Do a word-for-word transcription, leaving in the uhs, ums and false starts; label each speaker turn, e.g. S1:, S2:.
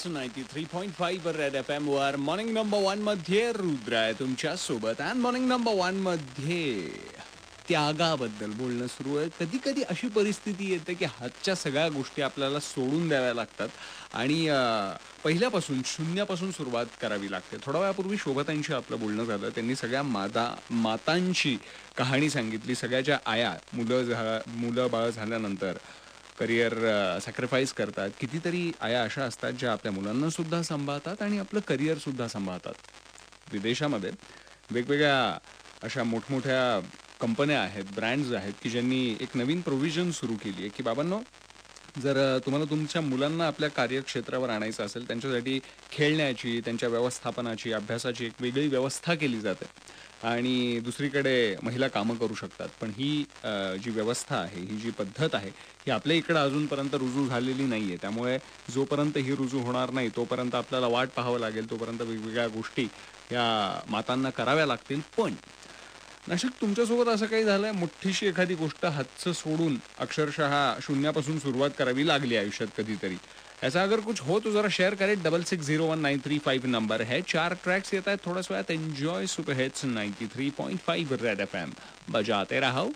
S1: Ninety three point five red F M वर morning number one मध्ये रुद्र आहे तुमच्या सोबत. अँड मॉर्निंग नंबर वन मध्ये त्यागाबद्दल बोलणं सुरू आहे. कधी कधी अशी परिस्थिती येते की हातच्या सगळ्या गोष्टी आपल्याला सोडून द्याव्या लागतात आणि पहिल्यापासून शून्यापासून सुरुवात करावी लागते. थोड्या वेळापूर्वी शोभतांशी आपलं बोलणं झालं. त्यांनी सगळ्या माता मातांची कहाणी सांगितली. सगळ्याच्या आया मुलं झा मुलं बाळ झाल्यानंतर करिअर सॅक्रिफाईस करतात. कितीतरी आया अशा असतात ज्या आपल्या मुलांना सुद्धा सांभाळतात आणि आपलं करिअर सुद्धा सांभाळतात. विदेशामध्ये वेगवेगळ्या अशा मोठमोठ्या कंपन्या आहेत, ब्रँड्स आहेत की ज्यांनी एक नवीन प्रोव्हिजन सुरू केली आहे की बाबांनो, जर तुम्हाला तुमच्या मुलांना आपल्या कार्यक्षेत्रावर आणायचं असेल, त्यांच्यासाठी खेळण्याची, त्यांच्या व्यवस्थापनाची, अभ्यासाची एक वेगळी व्यवस्था केली जाते आणि दुसरीकडे महिला कामं करू शकतात. पण ही जी व्यवस्था आहे, ही जी पद्धत आहे, ही आपल्या इकडं अजूनपर्यंत रुजू झालेली नाही आहे. त्यामुळे जोपर्यंत ही रुजू होणार नाही तोपर्यंत आपल्याला वाट पाहावं लागेल, तोपर्यंत वेगवेगळ्या गोष्टी या मातांना कराव्या लागतील. पण नाशिक, तुमच्यासोबत असं काही झालंय, मोठीशी एखादी गोष्ट हातचं सोडून अक्षरशः शून्यापासून सुरुवात करावी लागली आयुष्यात कधीतरी? ऐसा अगर कुछ हो तो जरा शेअर करें. Double six zero one nine three five number है. चार ट्रॅक्स येत आहेत थोड्याच वेळात. Enjoy super hits ninety three point five red F M. बजाते रहो.